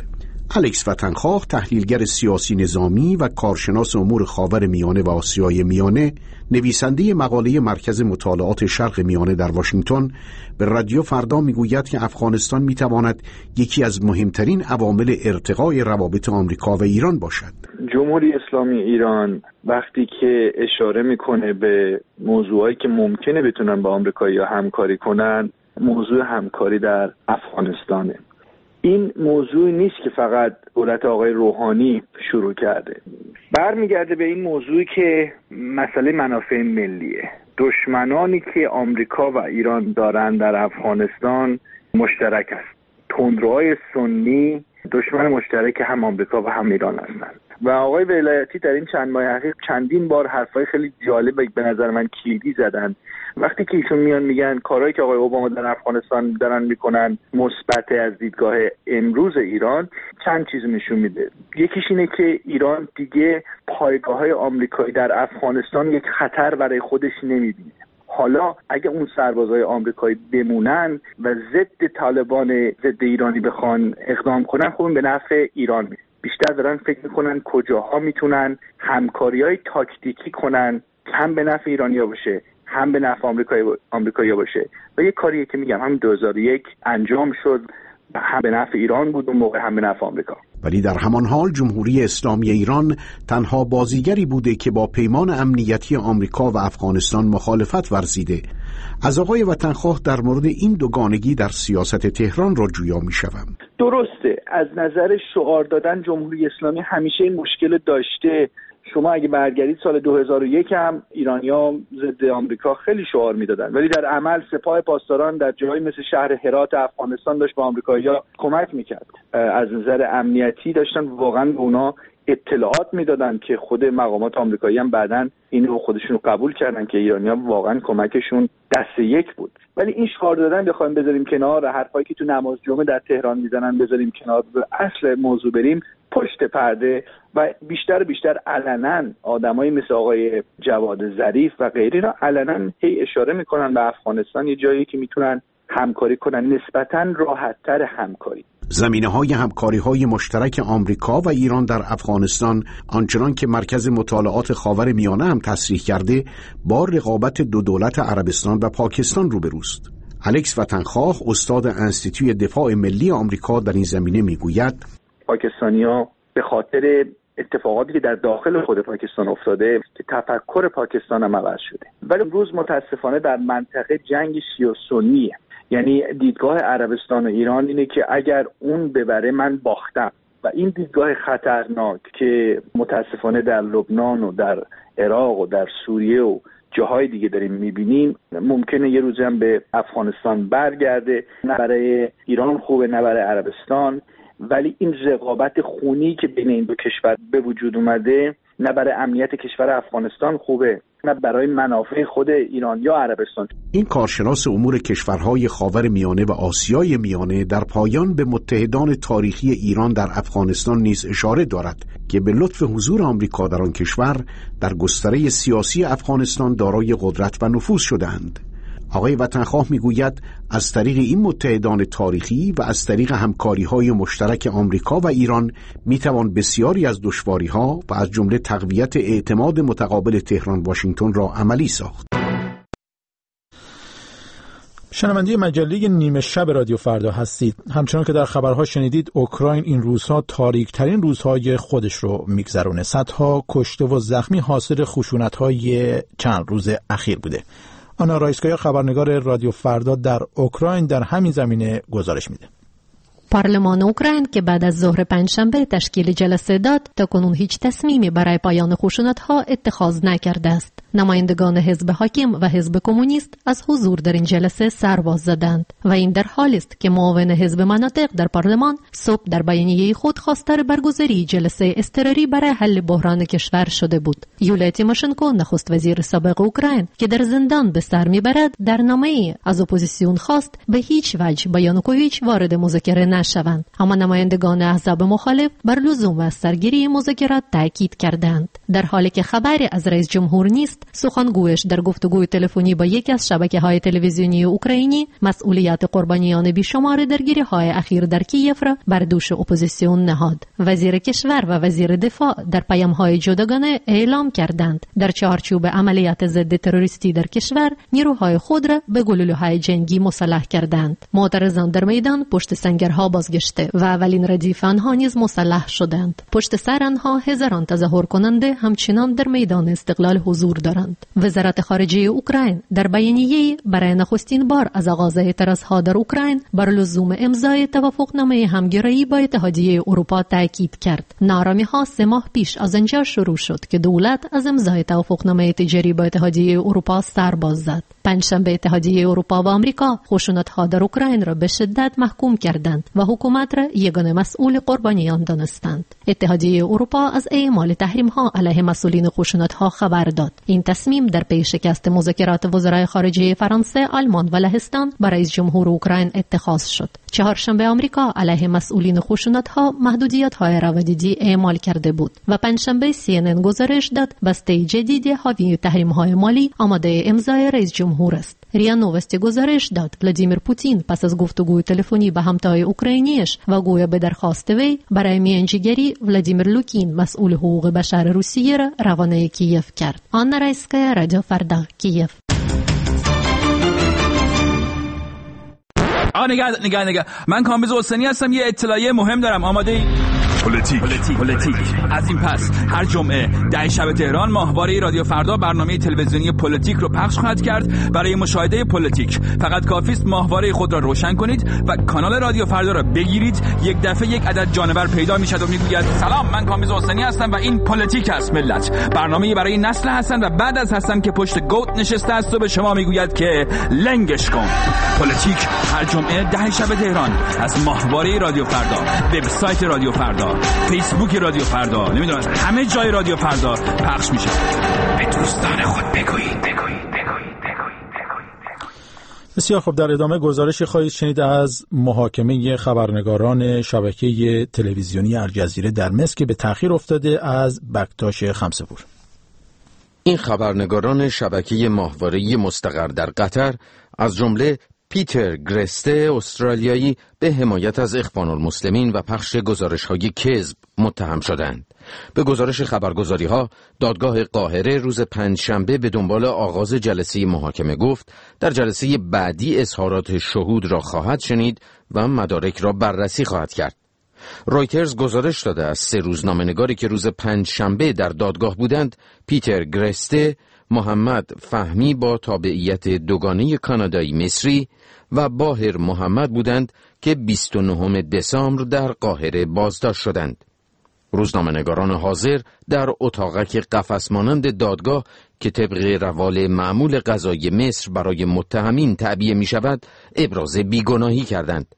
الکس وطنخواه، تحلیلگر سیاسی نظامی و کارشناس امور خاورمیانه و آسیای میانه، نویسنده مقاله مرکز مطالعات شرق میانه در واشنگتن، به رادیو فردا میگوید که افغانستان میتواند یکی از مهمترین عوامل ارتقای روابط آمریکا و ایران باشد. جمهوری اسلامی ایران وقتی که اشاره میکنه به موضوعایی که ممکنه بتونن با آمریکایی‌ها همکاری کنن، موضوع همکاری در افغانستانه. این موضوع نیست که فقط دولت آقای روحانی شروع کرده، برمیگرده به این موضوعی که مسئله منافع ملیه. دشمنانی که آمریکا و ایران دارن در افغانستان مشترک است. تندروهای سنی دشمن مشترک هم آمریکا و هم ایران هستند. و آقای ولایتی در این چند ماه اخیر چندین بار حرفای خیلی جالب به نظر من کلیدی زدن. وقتی که ایشون میان میگن کارهایی که آقای اوباما در افغانستان دارن میکنن مثبت از دیدگاه امروز ایران، چند چیز نشون میده. یکیش اینه که ایران دیگه پایگاه‌های آمریکایی در افغانستان یک خطر برای خودش نمیبینه. حالا اگه اون سربازای آمریکایی بمونن و ضد طالبان ضد ایرانی بخوان اقدام کنن، خب به نفع ایران میشه. بیشتر دارن فکر میکنن کجاها میتونن همکاری‌های تاکتیکی کنن که هم به نفع ایرانی‌ها باشه هم به نفع آمریکایی‌ها باشه. و یه کاریه که میگم هم 2001 انجام شد، هم به نفع ایران بود اون موقع هم به نفع آمریکا. ولی در همان حال جمهوری اسلامی ایران تنها بازیگری بوده که با پیمان امنیتی آمریکا و افغانستان مخالفت ورزیده. از آقای وطنخواه در مورد این دوگانگی در سیاست تهران را جویا می‌شوم. درسته، از نظر شعار دادن جمهوری اسلامی همیشه این مشکل داشته. شما اگه برگردید سال 2001 هم ایرانی‌ها ضد آمریکا خیلی شعار میدادن، ولی در عمل سپاه پاسداران در جایی مثل شهر هرات افغانستان داشت با آمریکایی‌ها کمک میکرد. از نظر امنیتی داشتن واقعا به اونا اطلاعات میدادن که خود مقامات آمریکایی هم بعداً اینو خودشون قبول کردن که ایرانی‌ها واقعا کمکشون دست یک بود. ولی این شعار دادن بخوایم بذاریم کنار، حرفایی که تو نماز جمعه در تهران میزنن بذاریم کنار، به اصل موضوع بریم، پشت پرده و بیشتر علنا آدمایی مثل آقای جواد ظریف و غیره را علنا هی اشاره میکنن به افغانستان، یه جایی که میتونن همکاری کنن، نسبتاً راحت‌تر همکاری. زمینه‌های همکاری‌های مشترک آمریکا و ایران در افغانستان، آنچنان که مرکز مطالعات خاورمیانه هم تصریح کرده، با رقابت دو دولت عربستان و پاکستان روبروست. الکس وطنخواه، استاد انستیتوی دفاع ملی آمریکا، در این زمینه میگوید پاکستانی‌ها به خاطر اتفاقاتی که در داخل خود پاکستان افتاده که تفکر پاکستان هم عوض شده، ولی امروز متاسفانه در منطقه جنگ شیعه سنیه. یعنی دیدگاه عربستان و ایران اینه که اگر اون ببره من باختم، و این دیدگاه خطرناک که متاسفانه در لبنان و در عراق و در سوریه و جاهای دیگه داریم میبینیم، ممکنه یه روزی هم به افغانستان برگرده. نه برای ایران خوبه نه برای عربستان، ولی این رقابت خونی که بین این دو کشور به وجود اومده نه برای امنیت کشور افغانستان خوبه نه برای منافع خود ایران یا عربستان. این کارشناس امور کشورهای خاورمیانه و آسیای میانه در پایان به متحدان تاریخی ایران در افغانستان نیز اشاره دارد که به لطف حضور آمریکا در آن کشور در گستره سیاسی افغانستان دارای قدرت و نفوذ شدند. آقای وطنخواه میگوید از طریق این متحدان تاریخی و از طریق همکاری‌های مشترک آمریکا و ایران میتوان بسیاری از دشواری‌ها و از جمله تقویت اعتماد متقابل تهران واشنگتن را عملی ساخت. شنونده مجله نیمه شب رادیو فردا هستید. همچنان که در خبرها شنیدید، اوکراین این روزها تاریک‌ترین روزهای خودش رو میگذرونه. صدها کشته و زخمی حاصل خشونت‌های چند روز اخیر بوده. آنا رایسکایا، خبرنگار رادیو فردا در اوکراین، در همین زمینه گزارش میده. پارلمان اوکراین که بعد از ظهر پنجشنبه تشکیل جلسه داد، تاکنون هیچ تصمیمی برای پایان خشونت‌ها اتخاذ نکرده است. نمایندگان حزب حاکم و حزب کمونیست از حضور در این جلسه سرباز زدند و این در حالی است که معاون حزب مناطق در پارلمان صبح در بیانیه خود خواستار برگزاری جلسه اضطراری برای حل بحران کشور شده بود. یولیا تیموشنکو، نخست وزیر سابق اوکراین که در زندان به سر میبرد، در نامه‌ای از اپوزیسیون خواست به هیچ وجه با یانوکوویچ وارد مذاکره نشوند، اما نمایندگان احزاب مخالف بر لزوم و سرگیری مذاکرات تاکید کردند. در حالی که خبری از رئیس جمهور نیست، سخنگویش در گفتگوی تلفنی با یکی از شبکه‌های تلویزیونی اوکراینی مسئولیت قربانیان بیشمار درگیری‌های اخیر در کیف را بر دوش اپوزیسیون نهاد. وزیر کشور و وزیر دفاع در پیام‌های جداگانه اعلام کردند در چارچوب عملیات ضد تروریستی در کشور نیروهای خود را به گلوله‌های جنگی مسلح کردند. معترضان در میدان پشت سنگرها بازگشته و اولین ردیف آنها نیز مسلح شدند. پشت سر آنها هزاران تظاهر کننده همچنان در میدان استقلال حضور دارند. وزارت خارجه اوکراین در بیانیه‌ای برای نخستین بار از آغاز اعتراضها در اوکراین بر لزوم امضای توافقنامه همگرایی با اتحادیه اروپا تاکید کرد. نارامی‌ها 3 ماه پیش از آنجا شروع شد که دولت از امضای توافقنامه تجاری با اتحادیه اروپا سر باز زد. پنجشنبه اتحادیه اروپا و آمریکا خشونت‌ها در اوکراین را به شدت محکوم کردند و حکومت را یگانه مسئول قربانیان دانستند. اتحادیه اروپا از اعمال تحریم‌ها علیه مسئولین خشونت‌ها خبر داد. این تصمیم در پی شکست مذاکرات وزرای خارجه فرانسه، آلمان و لهستان با رئیس جمهور اوکراین اتخاذ شد. چهارشنبه آمریکا علیه مسئولین خشونت‌ها محدودیت‌های روادیدی اعمال کرده بود و پنجشنبه CNN گزارش داد بسته جدید حاوی تحریم‌های مالی آماده امضای رئیس جمهور است. ریا نووستی گزارش داد ولادیمیر پوتین پس از گفتگوی تلفنی با همتای اوکراینیش و گویا به درخواست وی برای میانجیگری ولادیمیر لوکین مسئول حقوق بشر روسیه را روانه کیف کرد. آنا رایسکایا، رادیو فردا، کیف. نگاه من کامبیز حسینی هستم. یه اطلاعیه مهم دارم. آماده ای؟ پلیتیک. از این پس هر جمعه 10 شب تهران ماهواره رادیو فردا برنامه تلویزیونی پلیتیک رو پخش خواهد کرد. برای مشاهده پلیتیک فقط کافی است ماهواره خود را روشن کنید و کانال رادیو فردا را بگیرید. یک دفعه یک عدد جانور پیدا میشد و میگوید سلام، من کامبیز حسینی هستم و این پلیتیک است ملت. برنامه برای نسل حسن و بعد از حسن که پشت گوت نشسته است و به شما میگوید که لنگش کن. پلیتیک هر جمعه 10 شب تهران از ماهواره رادیو فردا، وبسایت رادیو فردا، فیسبوک رادیو فردا، نمیدونم همه جای رادیو فردا پخش میشه. به دوستان خود بگویید. بسیار خب، در ادامه گزارشی خواهید شنید از محاکمه خبرنگاران شبکه تلویزیونی الجزیره در مصر که به تأخیر افتاده از بکتاش خمسه‌پور. این خبرنگاران شبکه ماهواره‌ای مستقر در قطر از جمله پیتر گرسته استرالیایی به حمایت از اخوان المسلمین و پخش گزارش‌های کذب متهم شدند. به گزارش خبرگزاری‌ها، دادگاه قاهره روز پنجشنبه به دنبال آغاز جلسه محاکمه گفت در جلسه بعدی اظهارات شهود را خواهد شنید و مدارک را بررسی خواهد کرد. رویترز گزارش داده از 3 روزنامه‌نگاری که روز پنجشنبه در دادگاه بودند، پیتر گرسته، محمد فهمی با تابعیت دوگانه کانادایی مصری و باهر محمد بودند که 29 دسامبر در قاهره بازداشت شدند. روزنامه‌نگاران حاضر در اتاقک قفس مانند دادگاه که طبق روال معمول قضایی مصر برای متهمین تعبیه می شود، ابراز بیگناهی کردند.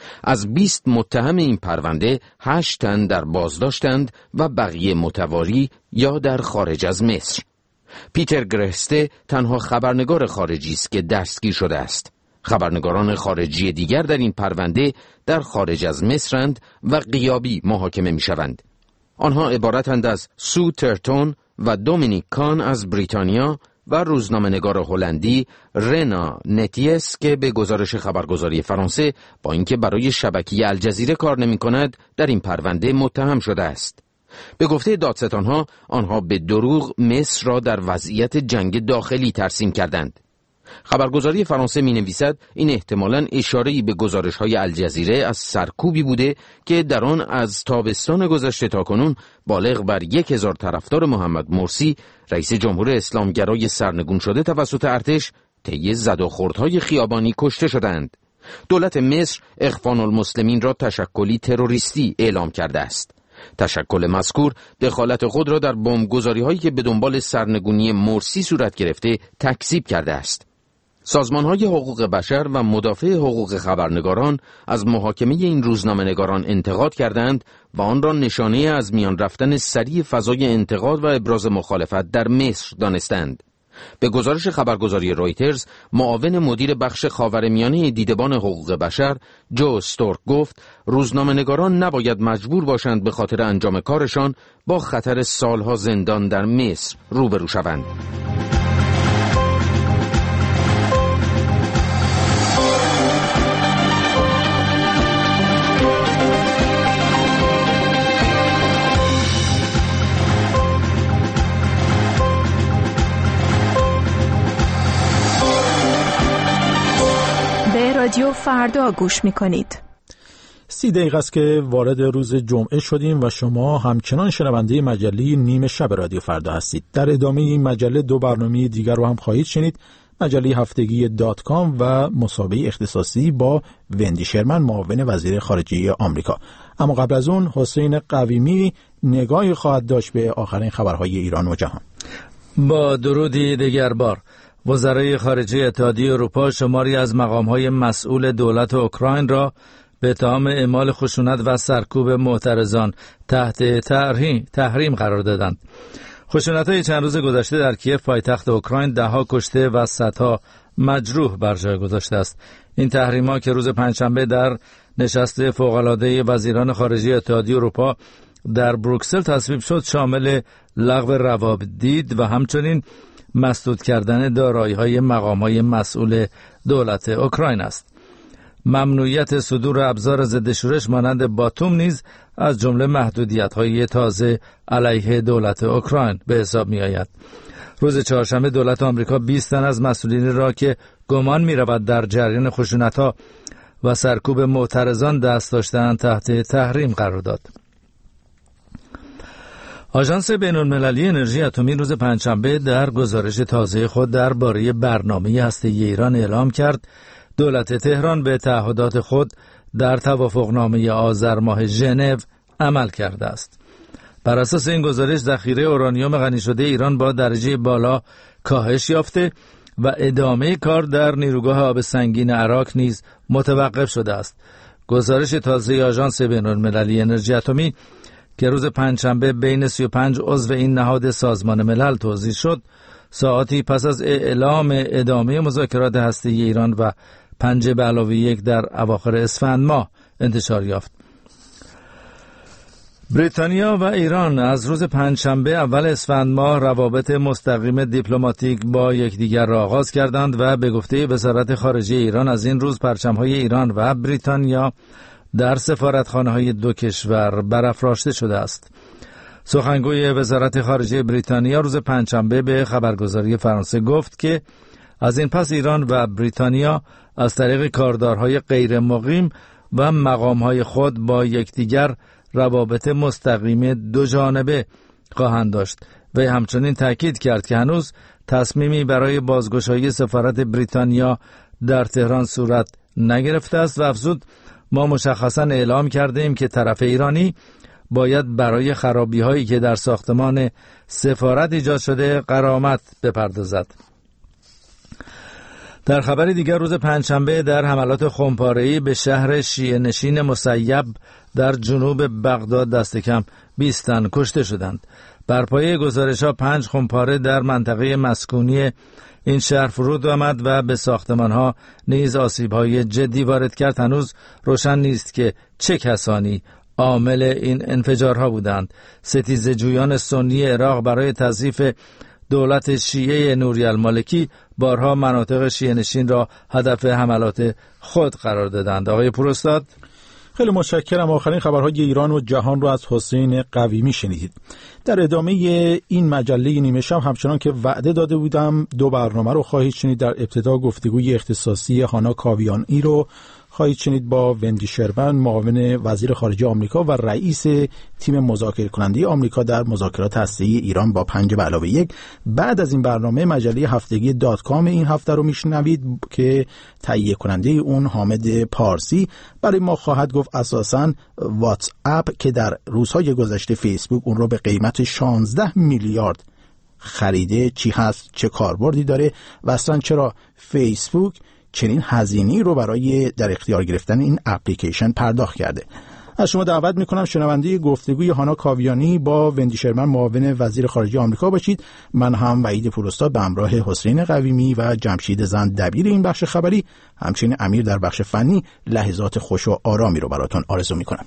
از 20 متهم این پرونده 8 تن در بازداشتند و بقیه متواری یا در خارج از مصر. پیتر گرسته تنها خبرنگار خارجی است که دستگیر شده است. خبرنگاران خارجی دیگر در این پرونده در خارج از مصرند و غیابی محاکمه می شوند. آنها عبارتند از سو ترتون و دومینیک کان از بریتانیا و روزنامه‌نگار هلندی رنا نتیس که به گزارش خبرگزاری فرانسه با اینکه برای شبکه الجزیره کار نمی‌کند در این پرونده متهم شده است. به گفته دادستانها آنها به دروغ مصر را در وضعیت جنگ داخلی ترسیم کردند. خبرگزاری فرانسه می نویسد این احتمالاً اشاره‌ای به گزارش‌های الجزیره از سرکوبی بوده که در آن از تابستان گذشته تاکنون بالغ بر 1000 طرفدار محمد مرسی رئیس جمهور اسلامگرای سرنگون شده توسط ارتش طی زد و خوردهای خیابانی کشته شدند. دولت مصر اخوان المسلمین را تشکلی تروریستی اعلام کرده است. تشکل مذکور دخالت خود را در بمبگذاری‌هایی که به دنبال سرنگونی مرسی صورت گرفته تکذیب کرده است. سازمان‌های حقوق بشر و مدافع حقوق خبرنگاران از محاکمه این روزنامه‌نگاران انتقاد کردند و آن را نشانه از میان رفتن سریع فضای انتقاد و ابراز مخالفت در مصر دانستند. به گزارش خبرگزاری رویترز، معاون مدیر بخش خاورمیانه دیدبان حقوق بشر جو استورک گفت روزنامه‌نگاران نباید مجبور باشند به خاطر انجام کارشان با خطر سالها زندان در مصر روبرو شوند. رادیو فردا گوش می‌کنید. 30 دقیقه است که وارد روز جمعه شدیم و شما همچنان شنونده مجله نیمه شب رادیو فردا هستید. در ادامه این مجله 2 برنامه دیگر رو هم خواهید شنید. مجله هفتگی .com و مسابقه اختصاصی با وندی شرمن معاون وزیر خارجه آمریکا. اما قبل از اون حسین قویمی نگاهی خواهد داشت به آخرین خبرهای ایران و جهان. با درودی دیگر بار، وزرای خارجه اتحادیه اروپا شماری از مقام‌های مسئول دولت اوکراین را به اتهام اعمال خشونت و سرکوب معترضان تحت تحریم قرار دادند. خشونت‌های چند روز گذشته در کیف پایتخت اوکراین 10 کشته و صدها مجروح بر جای گذاشته است. این تحریم‌ها که روز پنجشنبه در نشست فوق‌العاده وزیران خارجه اتحادیه اروپا در بروکسل تصویب شد، شامل لغو روابط و همچنین مسدود کردن دارایی‌های مقام‌های مسئول دولت اوکراین است. ممنوعیت صدور ابزار ضد شورش مانند باتوم نیز از جمله محدودیت‌های تازه علیه دولت اوکراین به حساب می‌آید. روز چهارشنبه دولت آمریکا 20 تن از مسئولین را که گمان می‌رود در جریان خشونت‌ها و سرکوب معترضان دست داشتند تحت تحریم قرار داد. آژانس بین‌المللی انرژی اتمی روز پنجشنبه در گزارش تازه خود درباره برنامه هسته‌ای ایران اعلام کرد دولت تهران به تعهدات خود در توافقنامه آذر ماه ژنو عمل کرده است. بر اساس این گزارش ذخیره اورانیوم غنی شده ایران با درجه بالا کاهش یافته و ادامه کار در نیروگاه آب سنگین عراق نیز متوقف شده است. گزارش تازه آژانس بین‌المللی انرژی اتمی که روز پنجشنبه بین 35 عضو این نهاد سازمان ملل توزیع شد، ساعاتی پس از اعلام ادامه مذاکرات هسته‌ای ایران و 5+1 در اواخر اسفند ماه انتشار یافت. بریتانیا و ایران از روز پنجشنبه اول اسفند ماه روابط مستقیم دیپلماتیک با یکدیگر را آغاز کردند و به گفته وزارت خارجه ایران از این روز پرچم‌های ایران و بریتانیا در سفارتخانه‌های دو کشور برافراشته شده است. سخنگوی وزارت خارجه بریتانیا روز پنجشنبه به خبرگزاری فرانسه گفت که از این پس ایران و بریتانیا از طریق کاردارهای غیر مقیم و مقامهای خود با یکدیگر روابط مستقیم دو جانبه خواهند داشت و همچنین تاکید کرد که هنوز تصمیمی برای بازگشایی سفارت بریتانیا در تهران صورت نگرفته است و افزود ما مشخصاً اعلام کردیم که طرف ایرانی باید برای خرابی‌هایی که در ساختمان سفارت ایجاد شده غرامت بپردازد. در خبر دیگر روز پنجشنبه در حملات خمپاره‌ای به شهر شیعه نشین مسیب در جنوب بغداد دست کم 20 تن کشته شدند. بر پایه گزارش‌ها 5 خمپاره در منطقه مسکونی این شهر فرود آمد و به ساختمان‌ها نیز آسیب‌های جدی وارد کرد. هنوز روشن نیست که چه کسانی عامل این انفجارها بودند. ستیزه‌جویان سنی عراق برای تضعیف دولت شیعه نوری المالکی بارها مناطق شیعه نشین را هدف حملات خود قرار دادند. آقای پروستاد، خیلی متشکرم. آخرین خبرهای ایران و جهان رو از حسین قویمی شنیدید. در ادامه این مجله نیمه شب همچنان که وعده داده بودم 2 برنامه رو خواهید شنید. در ابتدا گفتگوی اختصاصی هانا کاویانی رو خواهید شنید با وندی شرمن معاون وزیر خارجه آمریکا و رئیس تیم مذاکره کننده آمریکا در مذاکرات هسته‌ای ایران با 5+1. بعد از این برنامه مجله هفتگی .com این هفته رو میشنوید که تهیه کننده اون حامد پارسی برای ما خواهد گفت اساساً واتس اپ که در روزهای گذشته فیسبوک اون رو به قیمت 16 میلیارد خریده چی هست، چه کاربردی داره و اصلا چرا فیسبوک چنین هزینه‌ای رو برای در اختیار گرفتن این اپلیکیشن پرداخت کرده. از شما دعوت میکنم شنونده گفتگوی هانا کاویانی با وندی شرمن معاون وزیر خارجه آمریکا باشید. من هم وحید پوراستاد به همراه حسین قویمی و جمشید زند دبیر این بخش خبری، همچنین امیر در بخش فنی لحظات خوش و آرامی رو براتون آرزو میکنم.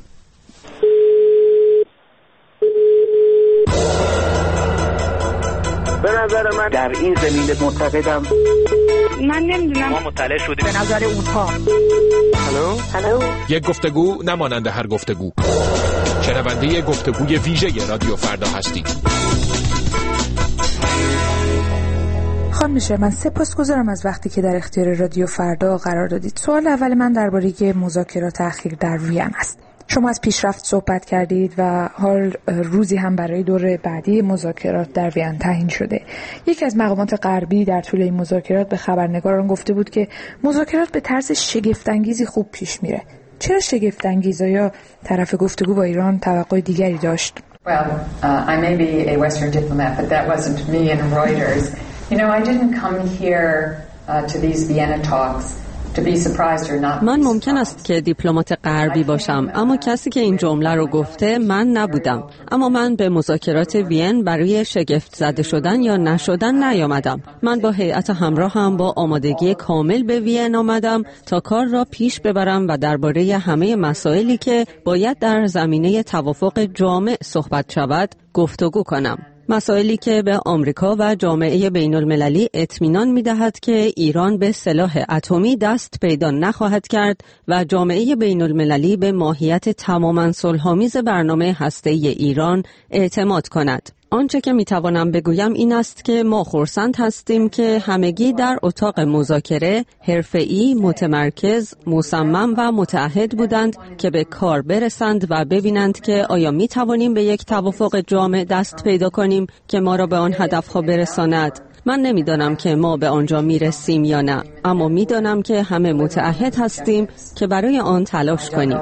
به نظر من در این زمینه معتقدم من نمیدونم ما مطلع شدیم به نظر اونها. هلو یک گفتگو نمانند هر گفتگو. شنونده گفتگوی ویژه رادیو فردا هستید. خانم شرمن، سپاسگزارم از وقتی که در اختیار رادیو فردا قرار دادید. سوال اول من درباره مذاکرات اخیر در وین است. شما از پیشرفت صحبت کردید و حال روزی هم برای دور بعدی مذاکرات در وین تعیین شده. یکی از مقامات غربی در طول این مذاکرات به خبرنگاران گفته بود که مذاکرات به طرز شگفت‌انگیزی خوب پیش میره. چرا شگفت‌انگیز؟ یا طرف گفتگو با ایران توقع دیگری داشت؟ Well, I may be a Western diplomat, but that wasn't me and Reuters. You know, I didn't come here to these Vienna talks. من ممکن است که دیپلمات غربی باشم، اما کسی که این جمله رو گفته من نبودم. اما من به مذاکرات وین برای شگفت زده شدن یا نشدن نیامدم. من با هیئت همراهم با آمادگی کامل به وین آمدم تا کار را پیش ببرم و درباره همه مسائلی که باید در زمینه توافق جامع صحبت شود گفتگو کنم. مسائلی که به آمریکا و جامعه بین المللی اطمینان می‌دهد که ایران به سلاح اتمی دست پیدا نخواهد کرد و جامعه بین المللی به ماهیت تماماً صلح‌آمیز برنامه هسته‌ای ایران اعتماد کند. آنچه که میتوانم بگویم این است که ما خرسند هستیم که همگی در اتاق مذاکره حرفه‌ای، متمرکز، مصمم و متعهد بودند که به کار برسند و ببینند که آیا میتوانیم به یک توافق جامع دست پیدا کنیم که ما را به آن هدفها برساند. من نمیدانم که ما به آنجا میرسیم یا نه، اما میدانم که همه متعهد هستیم که برای آن تلاش کنیم.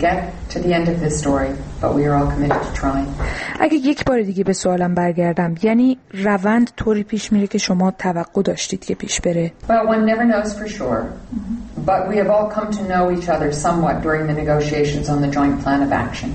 اگه یک بار دیگه به سوالم برگردم، یعنی روند طوری پیش میره که شما توقع داشتید که پیش بره؟ Well, one never knows for sure. But we have all come to know each other somewhat during the negotiations on the joint plan of action.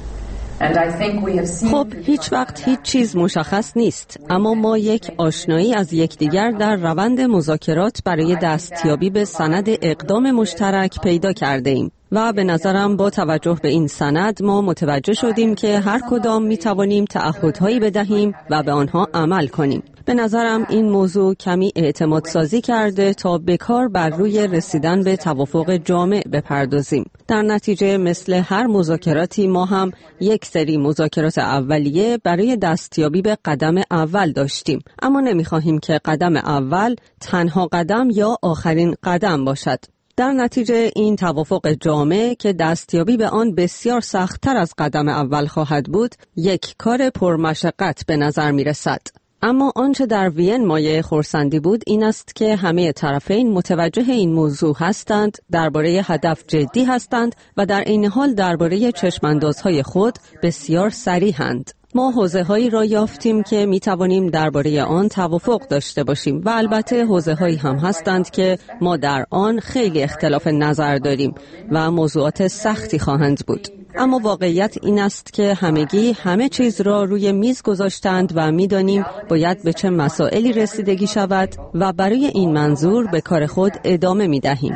خب هیچ وقت هیچ چیز مشخص نیست، اما ما یک آشنایی از یکدیگر در روند مذاکرات برای دستیابی به سند اقدام مشترک پیدا کرده ایم و به نظرم با توجه به این سند ما متوجه شدیم که هر کدام می توانیم تعهدهایی بدهیم و به آنها عمل کنیم. به نظرم این موضوع کمی اعتماد سازی کرده تا به کار بر روی رسیدن به توافق جامع بپردازیم. در نتیجه مثل هر مذاکراتی ما هم یک سری مذاکرات اولیه برای دستیابی به قدم اول داشتیم، اما نمی‌خواهیم که قدم اول تنها قدم یا آخرین قدم باشد. در نتیجه این توافق جامع که دستیابی به آن بسیار سخت‌تر از قدم اول خواهد بود، یک کار پرمشقت به نظر می‌رسد. اما آنچه در وین مایه خرسندی بود این است که همه طرفین متوجه این موضوع هستند، درباره هدف جدی هستند و در عین حال درباره چشماندازهای خود بسیار صریحند. ما حوزه‌هایی را یافتیم که می‌توانیم درباره آن توافق داشته باشیم و البته حوزه‌هایی هم هستند که ما در آن خیلی اختلاف نظر داریم و موضوعات سختی خواهند بود. اما واقعیت این است که همگی همه چیز را روی میز گذاشتند و می‌دانیم باید به چه مسائلی رسیدگی شود و برای این منظور به کار خود ادامه می‌دهیم.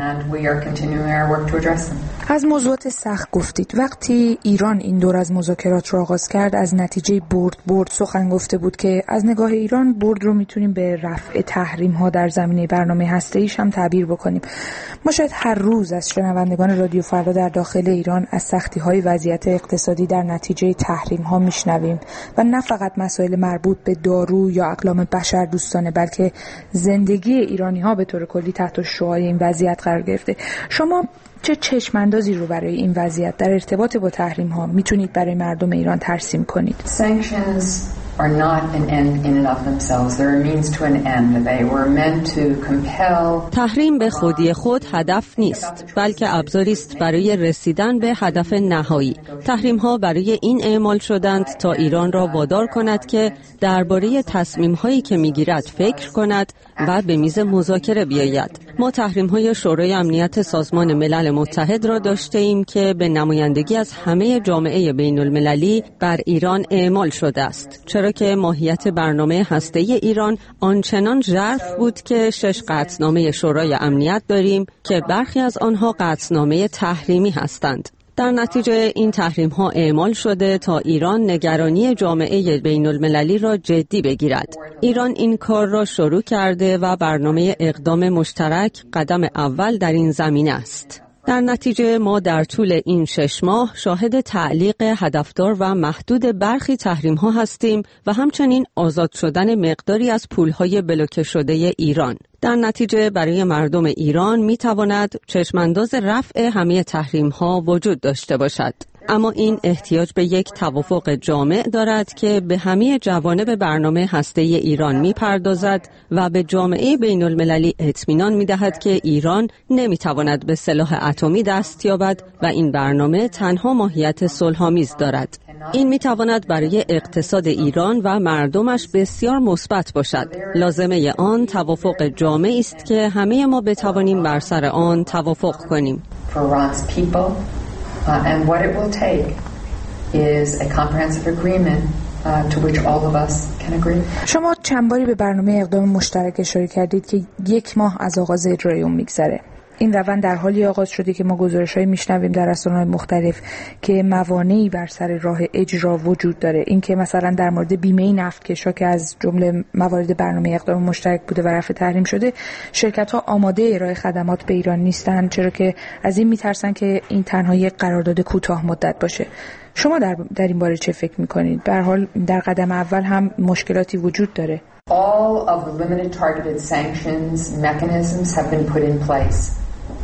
از موضوعات سخت گفتید. وقتی ایران این دور از مذاکرات را آغاز کرد از نتیجه برد سخن گفته بود که از نگاه ایران برد رو میتونیم به رفع تحریم‌ها در زمینه برنامه هسته‌ایش هم تعبیر بکنیم. ما شاید هر روز از شنوندگان رادیو فردا در داخل ایران از سختی‌های وضعیت اقتصادی در نتیجه تحریم‌ها میشنویم و نه فقط مسائل مربوط به دارو یا اقلام بشردوستانه، بلکه زندگی ایرانی‌ها به طور کلی تحت شعاع این وضعیت قرار گرفته. شما چه چشماندازی رو برای این وضعیت در ارتباط با تحریم‌ها میتونید برای مردم ایران ترسیم کنید؟ are not an end in and of themselves. They're a means to an end. They were meant to compel. تحریم به خودی خود هدف نیست، بلکه ابزاری است برای رسیدن به هدف نهایی. تحریم‌ها برای این اعمال شدند تا ایران را وادار کند که درباره تصمیم‌هایی که می‌گیرد فکر کند و به میز مذاکره بیاید. ما تحریم‌های شورای امنیت سازمان ملل متحد را داشته‌ایم که به نمایندگی از همه جامعه بین‌المللی بر ایران اعمال شده است، چرا که ماهیت برنامه هسته‌ای ایران آنچنان ژرف بود که 6 قطعنامه شورای امنیت داریم که برخی از آنها قطعنامه تحریمی هستند. در نتیجه این تحریم‌ها اعمال شده تا ایران نگرانی جامعه بین‌المللی را جدی بگیرد. ایران این کار را شروع کرده و برنامه اقدام مشترک قدم اول در این زمینه است. در نتیجه ما در طول این 6 ماه شاهد تعلیق هدفدار و محدود برخی تحریم‌ها هستیم و همچنین آزاد شدن مقداری از پول‌های بلوکه شده ایران. در نتیجه برای مردم ایران می‌تواند چشمانداز رفع همه تحریم‌ها وجود داشته باشد. اما این احتیاج به یک توافق جامع دارد که به همه جوانب برنامه هسته‌ای ایران می‌پردازد و به جامعه بین‌المللی اطمینان می‌دهد که ایران نمی‌تواند به سلاح اتمی دست یابد و این برنامه تنها ماهیت صلح‌آمیز دارد. این می‌تواند برای اقتصاد ایران و مردمش بسیار مثبت باشد. لازمه آن توافق جامعی است که همه ما بتوانیم بر سر آن توافق کنیم. And what it will take is a comprehensive agreement to which all of us can agree. شما چند باری به برنامه اقدام مشترک اشاره کردید که 1 ماه از آغاز اجرای اون میگذره. این روند در حالی آغاز شده که ما گزارش‌هایی میشنویم در رسانه‌های مختلف که موانعی بر سر راه اجرا وجود داره. این که مثلا در مورد بیمه نفتکشا که از جمله موارد برنامه اقدام مشترک بوده و رفع تحریم شده، شرکت‌ها آماده ارائه خدمات به ایران نیستن، چرا که از این میترسن که این تنها یک قرارداد کوتاه مدت باشه. شما در این باره چه فکر می‌کنید؟ به هر حال در قدم اول هم مشکلاتی وجود dare. All of the limited targeted sanctions mechanisms have been put in place.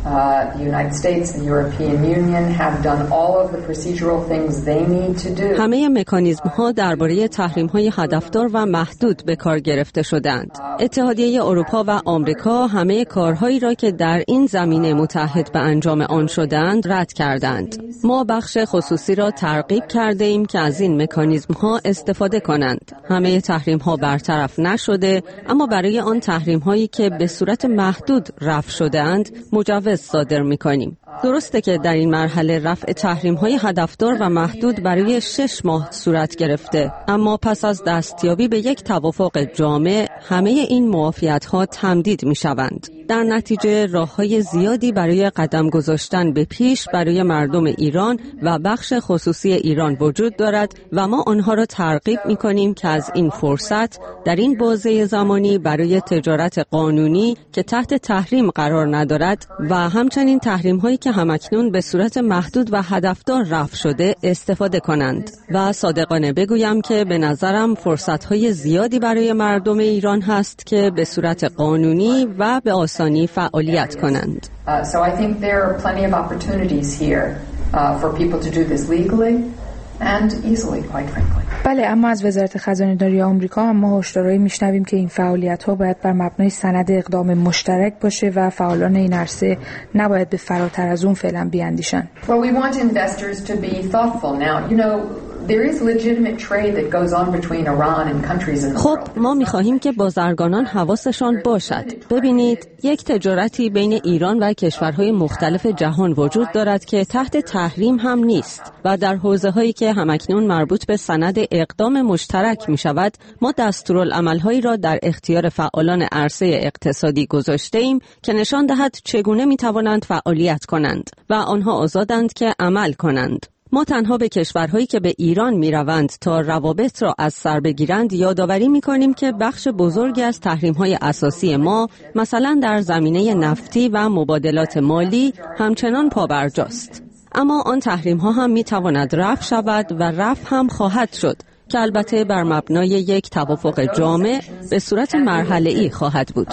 The United States, the European Union have done all of the procedural things they need to do. همه مکانیزم‌ها درباره تحریم‌های هدفدار و محدود به کار گرفته شدند. اتحادیه اروپا و آمریکا همه کارهایی را که در این زمینه متحد به انجام آن شدند رد کردند. ما بخش خصوصی را ترغیب کرده ایم که از این مکانیزم‌ها استفاده کنند. همه تحریم‌ها برطرف نشده، اما برای آن تحریم‌هایی که به صورت محدود رفع شده‌اند مجوز صادر می‌کنیم. درسته که در این مرحله رفع تحریم‌های هدفدار و محدود برای 6 ماه صورت گرفته، اما پس از دستیابی به یک توافق جامع همه این معافیت‌ها تمدید می‌شوند. در نتیجه راه‌های زیادی برای قدم گذاشتن به پیش برای مردم ایران و بخش خصوصی ایران وجود دارد و ما آنها را ترغیب می‌کنیم که از این فرصت در این بازه زمانی برای تجارت قانونی که تحت تحریم قرار ندارد و همچنین تحریم‌هایی که همکنون به صورت محدود و هدفدار رفع شده استفاده کنند. و صادقانه بگویم که به نظرم فرصت‌های زیادی برای مردم ایران هست که به صورت قانونی و به آسانی فعالیت کنند. So I think there are plenty of opportunities here for people to do this legally and easily, quite frankly. بله، اما از وزارت خزانه‌داری آمریکا هم ما هشدارهایی میشنویم که این فعالیت‌ها باید بر مبنای سند اقدام مشترک باشه و فعالان این عرصه نباید به فراتر از اون فعلا بیاندیشن. Well, we want investors to be thoughtful now. You know, there is legitimate trade that goes on between Iran and countries in the world. خب ما می‌خواهیم که بازرگانان حواسشان باشد. ببینید، یک تجارتی بین ایران و کشورهای مختلف جهان وجود دارد که تحت تحریم هم نیست و در حوزه‌هایی که همکنون مربوط به سند اقدام مشترک می‌شود، ما دستورالعمل‌هایی را در اختیار فعالان عرصه اقتصادی گذاشته‌ایم که نشان دهد چگونه می‌توانند فعالیت کنند و آنها آزادند که عمل کنند. ما تنها به کشورهایی که به ایران می‌روند تا روابط را از سر بگیرند یادآوری می‌کنیم که بخش بزرگی از تحریم‌های اساسی ما، مثلا در زمینه نفتی و مبادلات مالی، همچنان پابرجاست. اما آن تحریم‌ها هم می‌تواند رفع شود و رفع هم خواهد شد که البته بر مبنای یک توافق جامع به صورت مرحله‌ای خواهد بود.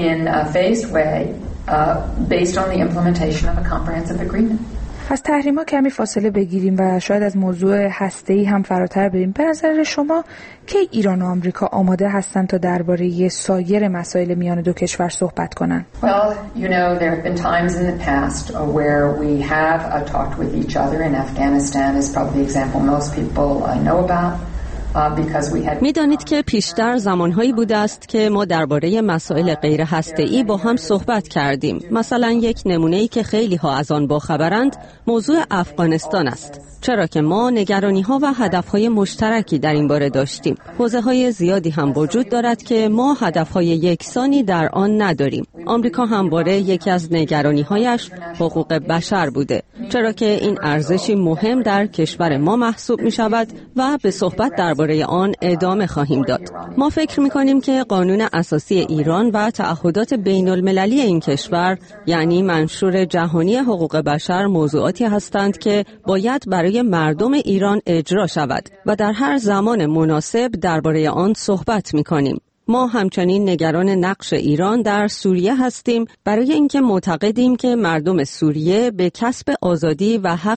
از تحریم‌ها کمی فاصله بگیریم و شاید از موضوع هسته‌ای هم فراتر بریم. به نظر شما که ایران و آمریکا آماده هستند تا درباره سایر مسائل میان دو کشور صحبت کنند؟ Well, you know, there have been times in the past where we have talked with each other, and Afghanistan is probably the example most people know about. میدانید که پیشتر زمانهایی بوده است که ما درباره مسائل غیر هسته‌ای با هم صحبت کردیم. مثلا یک نمونه‌ای که خیلی ها از آن باخبرند موضوع افغانستان است، چرا که ما نگرانی‌ها و هدف‌های مشترکی در این باره داشتیم. حوزه‌های زیادی هم وجود دارد که ما هدف‌های یکسانی در آن نداریم. آمریکا همواره یکی از نگرانی‌هایش حقوق بشر بوده، چرا که این ارزشی مهم در کشور ما محسوب می‌شود و به صحبت درباره درباره آن ادامه خواهیم داد. ما فکر می‌کنیم که قانون اساسی ایران و تعهدات بین المللی این کشور، یعنی منشور جهانی حقوق بشر، موضوعاتی هستند که باید برای مردم ایران اجرا شود و در هر زمان مناسب درباره آن صحبت می‌کنیم. ما همچنین نگران نقش ایران در سوریه هستیم، برای اینکه معتقدیم که مردم سوریه به کسب آزادی و حق